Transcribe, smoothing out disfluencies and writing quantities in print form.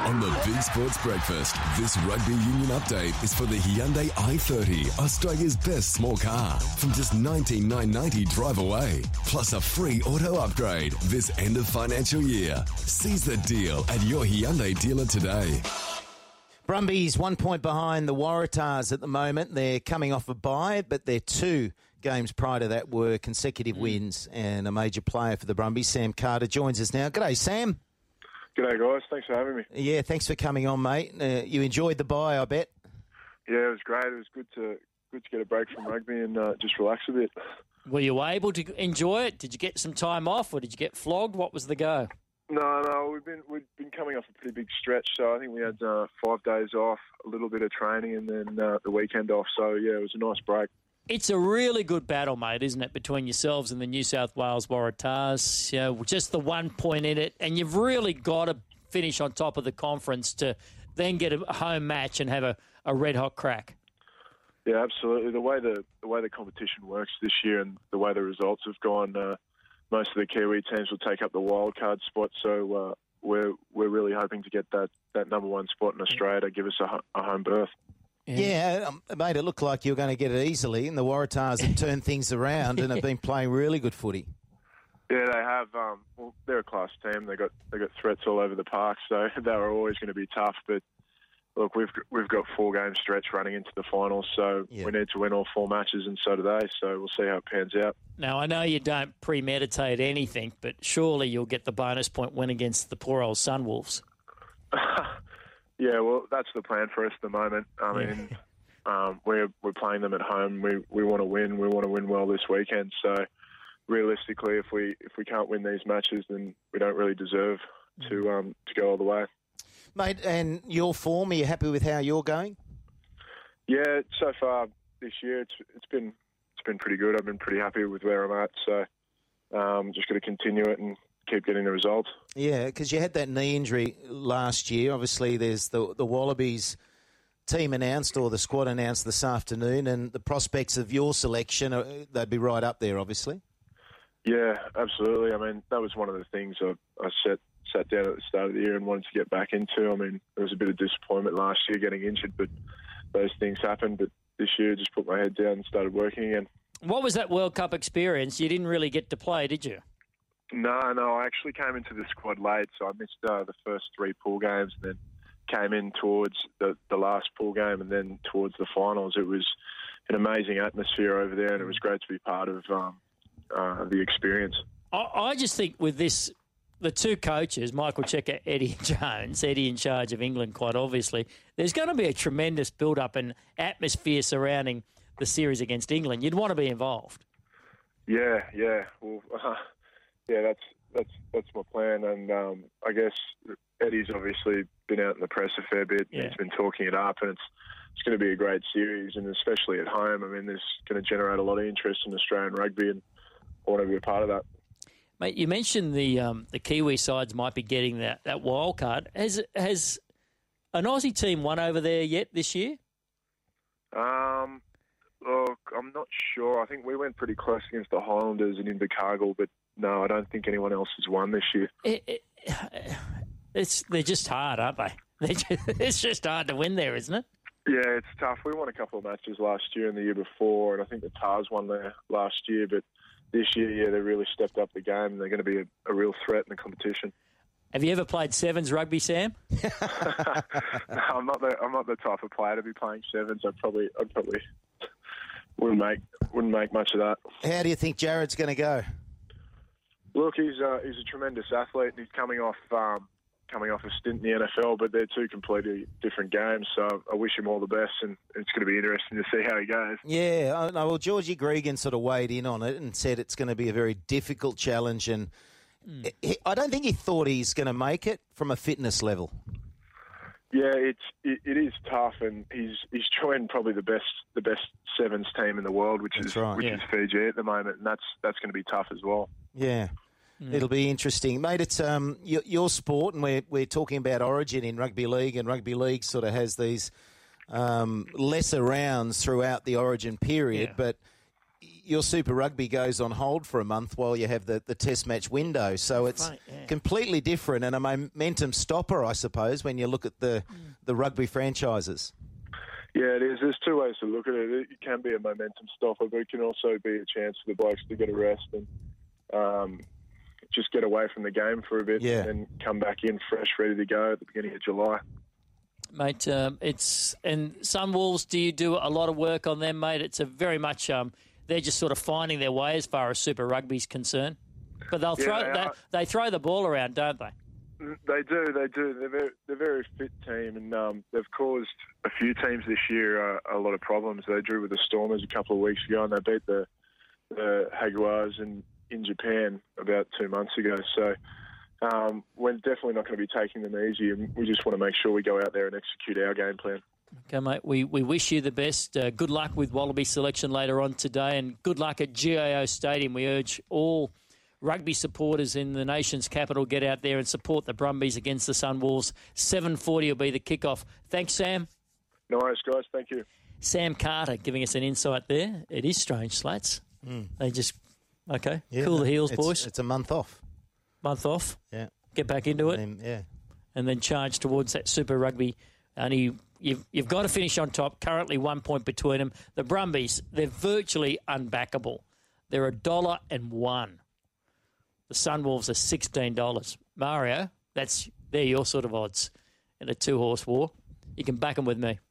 On the Big Sports Breakfast, this rugby union update is for the Hyundai i30, Australia's best small car, from just $19,990 drive away, plus a free auto upgrade this end of financial year. Seize the deal at your Hyundai dealer today. Brumbies 1 point behind the Waratahs at the moment. They're coming off a bye, but their 2 games prior to that were consecutive wins, and a major player for the Brumbies, Sam Carter, joins us now. G'day, Sam. G'day, guys. Thanks for having me. Yeah, thanks for coming on, mate. You enjoyed the bye, I bet. Yeah, it was great. It was good to get a break from rugby and just relax a bit. Were you able to enjoy it? Did you get some time off, or did you get flogged? What was the go? No, we've been coming off a pretty big stretch. So I think we had 5 days off, a little bit of training, and then the weekend off. So yeah, it was a nice break. It's a really good battle, mate, isn't it, between yourselves and the New South Wales Waratahs? You know, just the 1 point in it, and you've really got to finish on top of the conference to then get a home match and have a red-hot crack. Yeah, absolutely. The way the competition works this year and the way the results have gone, most of the Kiwi teams will take up the wild card spot. So we're really hoping to get that number 1 spot in Australia to give us a home berth. Yeah, mate, it looked like you were going to get it easily, and the Waratahs have turned things around and have been playing really good footy. Yeah, they have. Well, they're a class team. They got threats all over the park, so they were always going to be tough. But look, we've got 4 game stretch running into the finals, so we need to win all 4 matches, and so do they. So we'll see how it pans out. Now, I know you don't premeditate anything, but surely you'll get the bonus point win against the poor old Sunwolves. Yeah, well, that's the plan for us at the moment. I mean, we're playing them at home. We want to win. We want to win well this weekend. So realistically, if we can't win these matches, then we don't really deserve to go all the way. Mate, and your form, are you happy with how you're going? Yeah, so far this year it's been pretty good. I've been pretty happy with where I'm at. So just got to continue it and keep getting the results. Yeah, because you had that knee injury last year. Obviously, there's the Wallabies team announced, or the squad announced this afternoon, and the prospects of your selection, they'd be right up there, obviously. Yeah, absolutely. I mean, that was one of the things I sat down at the start of the year and wanted to get back into. I mean, there was a bit of disappointment last year getting injured, but those things happened. But this year, just put my head down and started working again. What was that World Cup experience? You didn't really get to play, did you? No, I actually came into the squad late, so I missed the first 3 pool games and then came in towards the last pool game and then towards the finals. It was an amazing atmosphere over there, and it was great to be part of the experience. I just think with this, the 2 coaches, Michael Cheika, Eddie Jones, Eddie in charge of England, quite obviously, there's going to be a tremendous build-up and atmosphere surrounding the series against England. You'd want to be involved. Yeah. Well, yeah, that's my plan, and I guess Eddie's obviously been out in the press a fair bit. Yeah. He's been talking it up, and it's going to be a great series, and especially at home. I mean, this is going to generate a lot of interest in Australian rugby, and I want to be a part of that. Mate, you mentioned the Kiwi sides might be getting that wild card. Has an Aussie team won over there yet this year? Look, I'm not sure. I think we went pretty close against the Highlanders and Invercargill, but no, I don't think anyone else has won this year. They're just hard, aren't they? It's just hard to win there, isn't it? Yeah, it's tough. We won a couple of matches last year and the year before, and I think the Tars won there last year, but this year, yeah, they really stepped up the game, and they're going to be a real threat in the competition. Have you ever played sevens rugby, Sam? No, I'm not the type of player to be playing sevens. I'd probably wouldn't make much of that. How do you think Jared's going to go? Look, he's a tremendous athlete, and he's coming off a stint in the NFL, but they're 2 completely different games. So I wish him all the best, and it's going to be interesting to see how he goes. Yeah, well, Georgie Gregan sort of weighed in on it and said it's going to be a very difficult challenge, and I don't think he thought he's going to make it from a fitness level. Yeah, it is tough, and he's joined probably the best sevens team in the world, which is Fiji at the moment, and that's going to be tough as well. Yeah. It'll be interesting. Mate, it's your sport, and we're talking about Origin in rugby league, and rugby league sort of has these lesser rounds throughout the Origin period, but your Super Rugby goes on hold for a month while you have the test match window. So it's completely different and a momentum stopper, I suppose, when you look at the rugby franchises. Yeah, it is. There's two ways to look at it. It can be a momentum stopper, but it can also be a chance for the blokes to get a rest and just get away from the game for a bit and come back in fresh, ready to go at the beginning of July. Mate, and Sunwolves, do you do a lot of work on them, mate? It's a very much they're just sort of finding their way as far as Super Rugby's concerned. But they throw the ball around, don't they? They do. They're a very fit team, and they've caused a few teams this year a lot of problems. They drew with the Stormers a couple of weeks ago, and they beat the Jaguars in Japan about 2 months ago. So we're definitely not going to be taking them easy, and we just want to make sure we go out there and execute our game plan. Okay, mate, we wish you the best. Good luck with Wallaby selection later on today, and good luck at GIO Stadium. We urge all rugby supporters in the nation's capital get out there and support the Brumbies against the Sunwolves. 7:40 will be the kickoff. Thanks, Sam. No worries, guys. Thank you. Sam Carter giving us an insight there. It is strange, Slats. They just, cool the heels, boys. It's a month off. Month off? Yeah. Get back into it? And then charge towards that Super Rugby. Only you've got to finish on top. Currently 1 point between them. The Brumbies, they're virtually unbackable. They're $1.01. The Sunwolves are $16. Mario, they're your sort of odds in a two-horse war. You can back them with me.